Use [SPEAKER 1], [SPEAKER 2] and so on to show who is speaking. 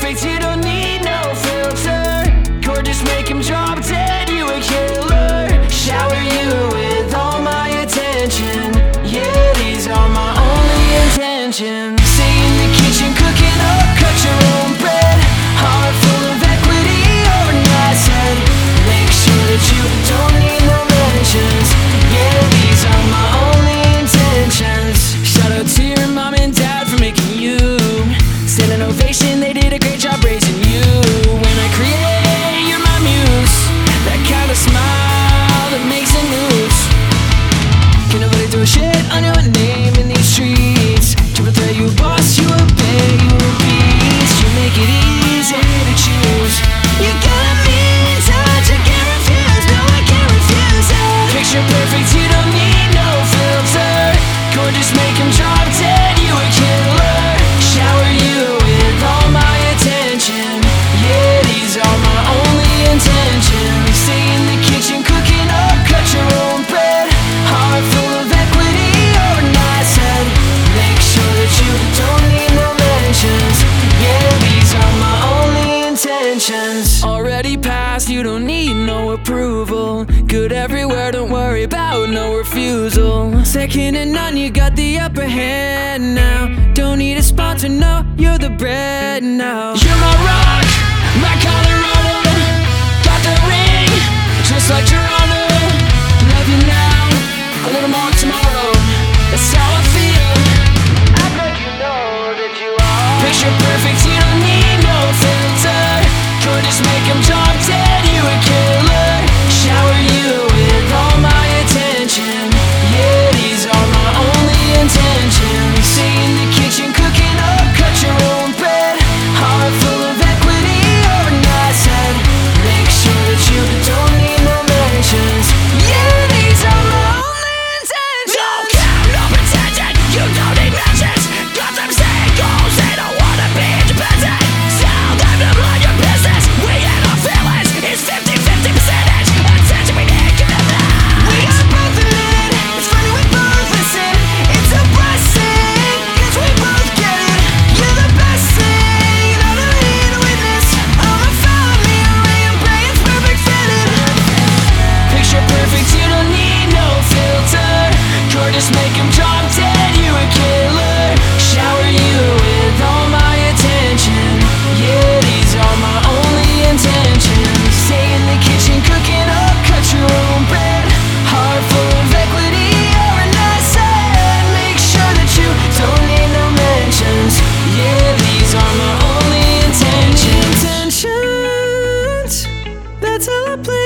[SPEAKER 1] perfect, you don't need no filter. Gorgeous, make him drop dead, you a killer. Shower you with all my attention. Yeah, these are my only intentions. Stay in the kitchen, cooking up, cut your own bread. Heart full of equity, overnight said. Make sure that you don't need no mentions. Yeah, these are my only intentions. Shout out to your mom and dad for making you. Stand an ovation, they did a great job raising you. When I create, you're my muse. That kind of smile that makes the news. Can nobody throw shit on your name in these streets? Triple threat, you a boss, you obey, you a beast. You make it easy to choose. You got a mean touch, I can't refuse. No, I can't refuse it. Picture perfect, you don't need no filter. Gorgeous, make him drop dead, you a killer. Shower you with all my attention. Yeah, these are my only intentions. Stay in the kitchen, cooking up, cut your own bread. Heart full of equity, overnight said. Make sure that you don't need no mentions. Yeah, these are my only intentions. Already passed, you don't need no approval. Good everywhere, don't worry about no refusal. Second to none, you got the upper hand now. Don't need a sponsor, no, you're the bread now. You're my rock, my Colorado. Got the ring, just like Toronto. Love you now, a little more tomorrow. That's how I feel. I bet you know that you are. Picture perfect, you don't need no filter. Gorgeous, make him drop dead, you a killer. Shower you with all my attention. Yeah, these are my only intentions. Stay in the kitchen, cooking up, cut your own bread. Heart full of equity, overnight said. Make sure that you don't need no mentions. Yeah, these are my only intentions.
[SPEAKER 2] No care, no pretension, you don't need mentions. Got them singles, they don't wanna be independent. Tell them to mind your business, we ain't our feelings. It's 50-50 percentage, attention we need, give them that.
[SPEAKER 1] We are both in it, it's funny we both listen. It's a blessing, cause we both get it. You're the best thing, I don't need a witness. I'ma follow me away and pray it's perfect fitted. Picture perfect, you don't need no filter. Gorgeous, make him drop dead, you a killer. Shower you with all my attention. Yeah, these are my only intentions. Stay in the kitchen, cooking up, cut your own bread. Heart full of equity, overnight said. Make sure that you don't need no mentions. Yeah, these are my only intentions. That's how I play.